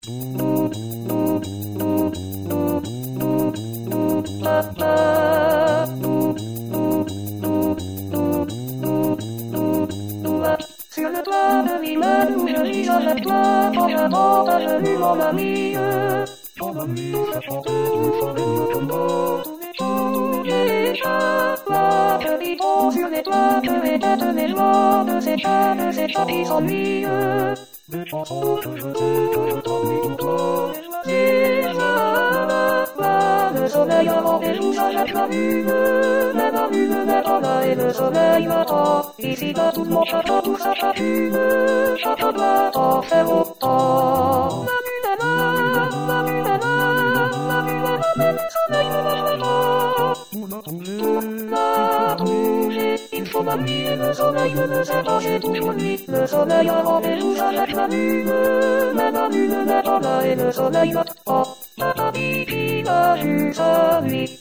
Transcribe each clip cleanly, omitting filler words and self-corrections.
Sur le toit de l'immeuble où je vis avec toi, quand j'attends ta venue mon ami. Ton ami fait chanter une forêt de tombeaux. Tous les chats, là, habitons sur les toits que les têtes des joies de ces chats qui s'ennuient. Des chansons que je t'ennuie pour toi. Le soleil avant des jours, ça jette la lune. Mais la lune n'est pas là et le soleil m'attend. Ici bas tout mon château, tout sa chacune. Chacun doit en faire autant. La lune est là, la lune est là, la lune est là, mais le soleil me lâche pas. On a bougé, il faut m'habiller, le soleil ne me sait pas, j'ai toujours nuit. Le soleil avant des jours, ça jette la lune. Mais la lune n'est pas là et le soleil m'attend. La vie qui va jusqu'à lui.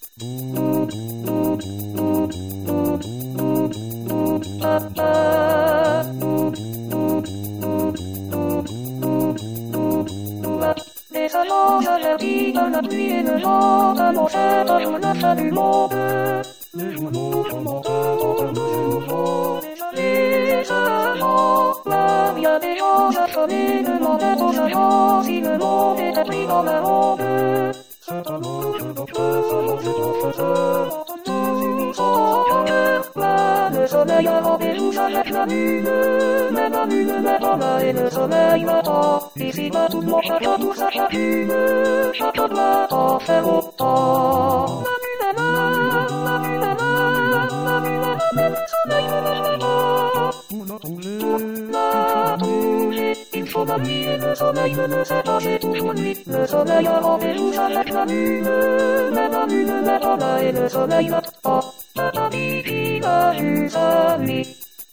Les salons avertis de la pluie et le vent annonçaient un jour la fin du monde. Les journaux commentaient en termes émouvants. Les agents, là, bien des gens affolés demandaient aux agents si le monde était pris dans la ronde. C'est alors que notre faisait en faiseur. Nous sommes en cœur, là, le soleil avant des jours, ça jette la lune. Mais la lune n'est pas là et le soleil m'attend. Ici bas tout mon chacun, tout sa chacune. Chacun doit en faire autant. La lune est là, la lune est là, la lune est là, mais le soleil me lâche pas. On a bougé, il faut m'habiller, le soleil ne me sait pas, j'ai toujours nuit. Le soleil avant des jours, ça jette la lune. Mais la lune n'est pas là et le soleil m'attend. La vie qui va jusqu'à lui.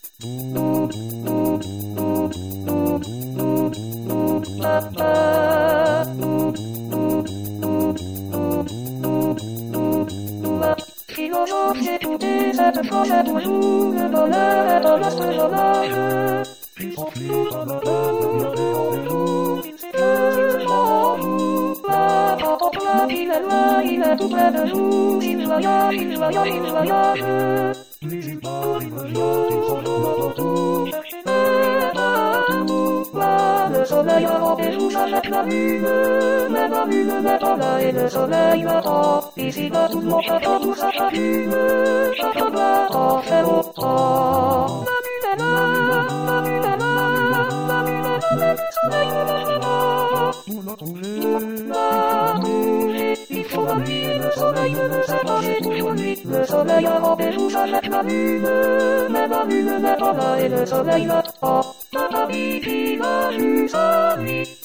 Philosophe, j'ai écouté cette phrase toujours, le bonheur est un vaste journage. Puis s'enfuit à la peine de garder rendez-vous, il sait que il s'en fout. Là, quand on pleure, il est loin, il est tout près de nous, il voyage, il voyage, il voyage. N'hésite pas, il revient, il s'en donne à tout, chercher partout. Là, le soleil avant des jours, ça jette la lune. Mais la lune n'est pas là et le soleil m'attend. Ici bas tout mon château, tout sa chacune. Chacun doit en faire autant. La lune est là, la lune est là, la lune est là, mais le soleil me lâche pas. On a bougé, il faut m'habiller, le soleil ne me sait pas, j'ai toujours nuit. Le soleil avant des jours, ça jette la lune. Mais la lune n'est pas là et le soleil m'attend. La vie qui va jusqu'à lui.